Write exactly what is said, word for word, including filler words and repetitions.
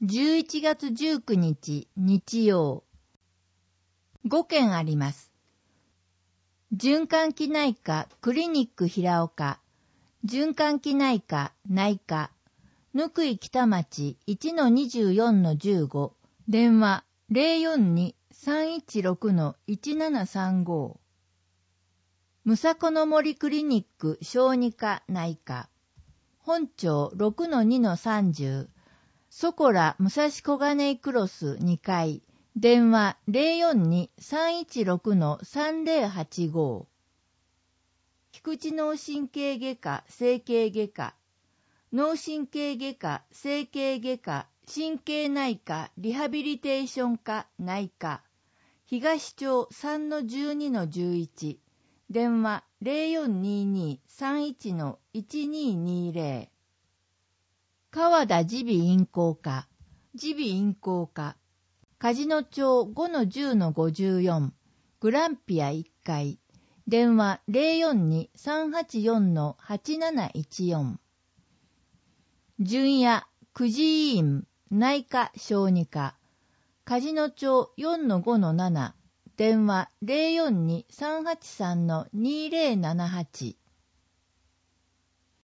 じゅういちがつじゅうくにち日曜。ごけんあります。循環器内科クリニック平岡、循環器内科内科、ぬくい北町 いちのにじゅうよんのじゅうご、電話 ゼロよんに さんいちろく いちななさんご。むさこの森クリニック小児科内科、本町 ろくのにのさんじゅう、そこら武蔵小金井クロスにかい、電話 ゼロよんに さんいちろく さんぜろはちご。菊池脳神経外科整形外科、脳神経外科整形外科神経内科リハビリテーション科内科、東町 さんのじゅうにのじゅういち、電話 ゼロよんにーにーさんいちのいちにーにーぜろ。川田耳鼻咽喉科、耳鼻咽喉科、梶野町 ごのじゅうのごじゅうよん、グランピアいっかい、電話 ゼロよんに さんはちよんのはちなないちよん。純也久慈医院内科小児科、梶野町 よんのごのなな、電話 ゼロよんに さんはちさんのにぜろななはち。